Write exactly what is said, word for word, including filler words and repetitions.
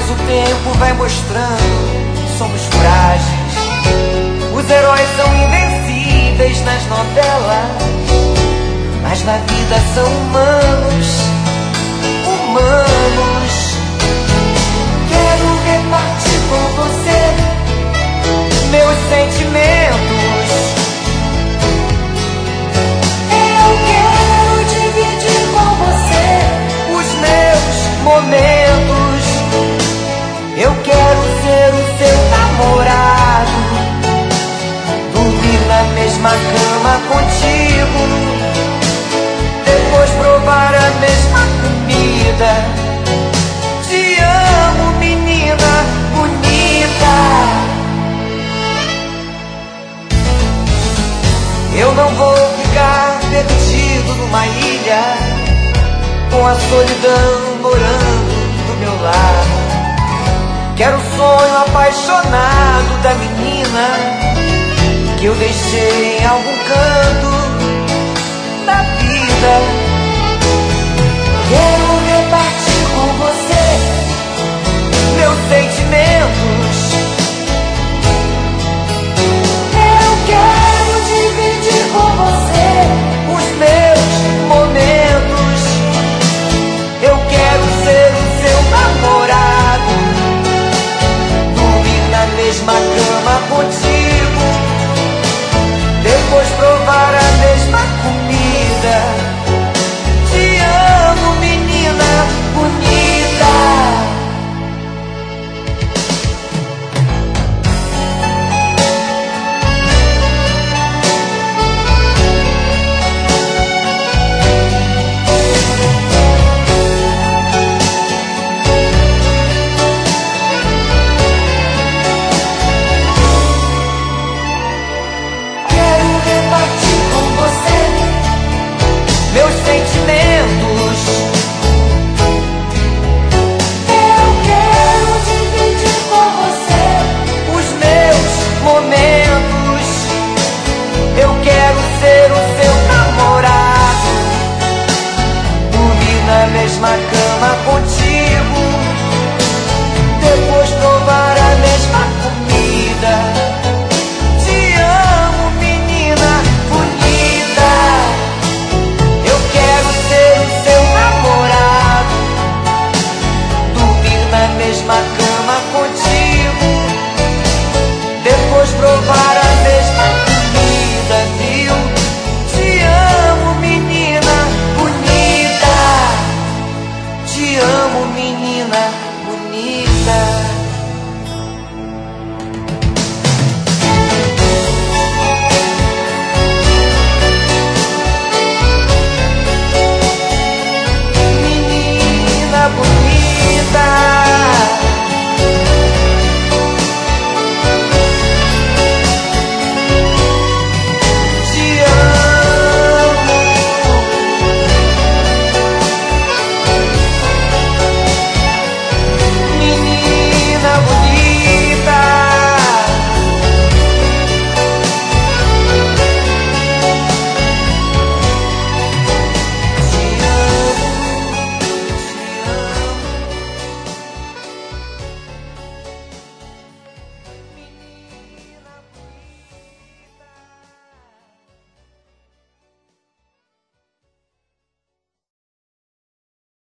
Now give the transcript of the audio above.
o tempo vai mostrando que somos frágeis. Os heróis são invencíveis nas novelas, mas na vida são humanos, humanos. Quero repartir com você meus sentimentos. Eu quero dividir com você os meus momentos. Eu quero ser o seu namorado, dormir na mesma cama contigo, depois provar a mesma comida. Te amo, menina bonita. Eu não vou ficar perdido numa ilha, com a solidão morando do meu lado. Quero o sonho apaixonado da menina que eu deixei em algum canto da vida. Quero repartir com você meus sentimentos.